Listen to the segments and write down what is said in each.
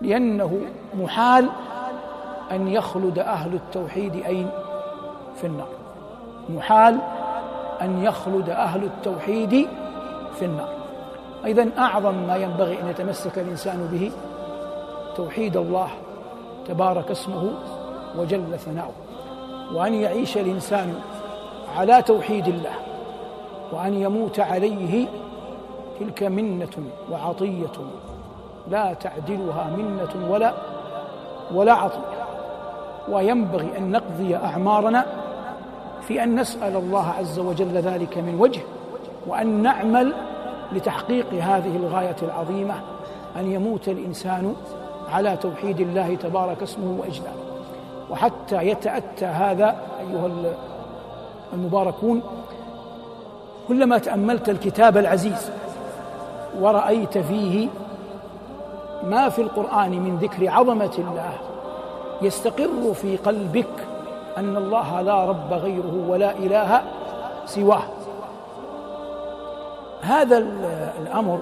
لأنه محال أن يخلد أهل التوحيد أين؟ في النار. محال أن يخلد أهل التوحيد في النار. إذن أعظم ما ينبغي أن يتمسك الإنسان به توحيد الله تبارك اسمه وجل ثناؤه، وأن يعيش الإنسان على توحيد الله، وأن يموت عليه. تلك منة وعطية لا تعدلها منة ولا عطية. وينبغي أن نقضي أعمارنا في أن نسأل الله عز وجل ذلك من وجه، وأن نعمل لتحقيق هذه الغاية العظيمة، أن يموت الإنسان على توحيد الله تبارك اسمه وإجلاله. وحتى يتأتى هذا أيها المباركون، كلما تأملت الكتاب العزيز ورأيت فيه ما في القرآن من ذكر عظمة الله، يستقر في قلبك أن الله لا رب غيره ولا إله سواه. هذا الأمر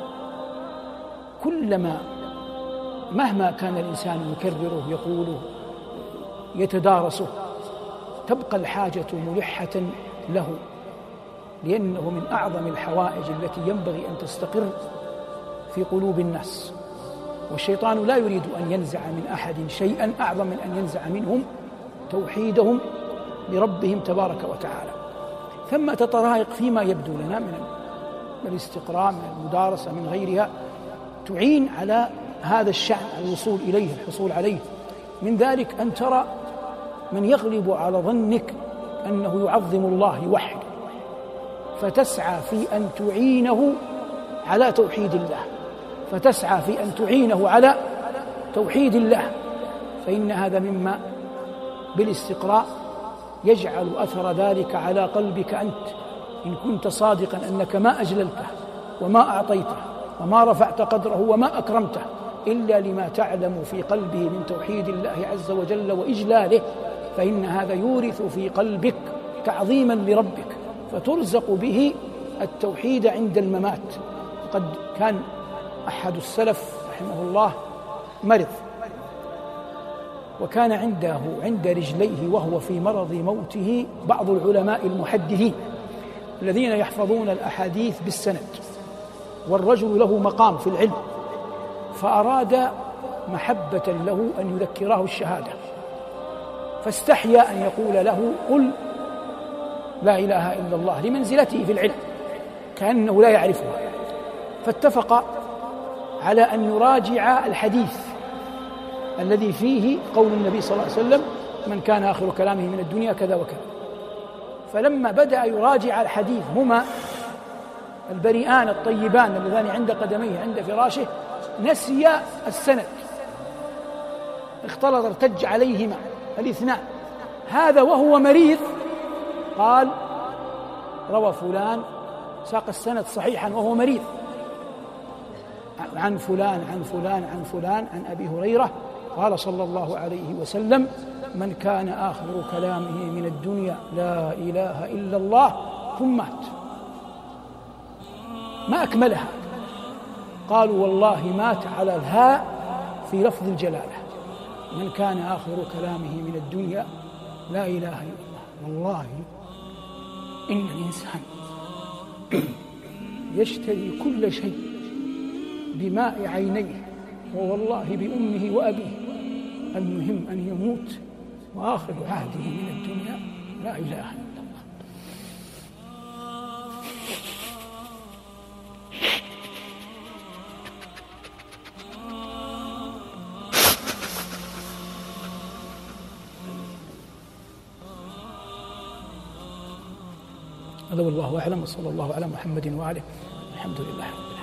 كلما مهما كان الإنسان يكرره، يقوله، يتدارسه، تبقى الحاجة ملحة له، لأنه من أعظم الحوائج التي ينبغي أن تستقر في قلوب الناس. والشيطان لا يريد أن ينزع من أحد شيئا أعظم من أن ينزع منهم توحيدهم لربهم تبارك وتعالى. ثم طرائق فيما يبدو لنا من الاستقراء، من المدارسة، من غيرها، تعين على هذا الشأن، الوصول إليه، الحصول عليه. من ذلك أن ترى من يغلب على ظنك أنه يعظم الله وحده، فتسعى في أن تعينه على توحيد الله، فتسعى في أن تعينه على توحيد الله، فإن هذا مما بالاستقراء يجعل أثر ذلك على قلبك أنت، إن كنت صادقا أنك ما أجللته وما أعطيته وما رفعت قدره وما أكرمته إلا لما تعلم في قلبه من توحيد الله عز وجل وإجلاله، فإن هذا يورث في قلبك تعظيما لربك، فترزق به التوحيد عند الممات. وقد كان أحد السلف رحمه الله مرض، وكان عند رجليه وهو في مرض موته بعض العلماء المحدثين الذين يحفظون الأحاديث بالسند، والرجل له مقام في العلم، فأراد محبة له أن يذكره الشهادة، فاستحيا أن يقول له قل لا إله إلا الله لمنزلته في العلم، كأنه لا يعرفها. فاتفق على أن يراجع الحديث الذي فيه قول النبي صلى الله عليه وسلم من كان آخر كلامه من الدنيا كذا وكذا. فلما بدأ يراجع الحديث، هما البريئان الطيبان اللذان عند قدميه عند فراشه، نسي السند، اختلط ارتج عليهما الاثنان، هذا وهو مريض قال روى فلان، ساق السند صحيحا وهو مريض، عن فلان عن فلان عن فلان عن أبي هريرة قال صلى الله عليه وسلم من كان آخر كلامه من الدنيا لا إله إلا الله، ثم مات. ما أكملها، قالوا والله مات على الهاء في لفظ الجلالة، من كان آخر كلامه من الدنيا لا إله إلا الله. والله إن الإنسان يشتري كل شيء بماء عينيه، ووالله بأمه وأبيه، المهم أن يموت وآخر عهده من الدنيا لا إله إلا الله. هذا والله أعلم، وصلى الله على محمد وآله، الحمد لله.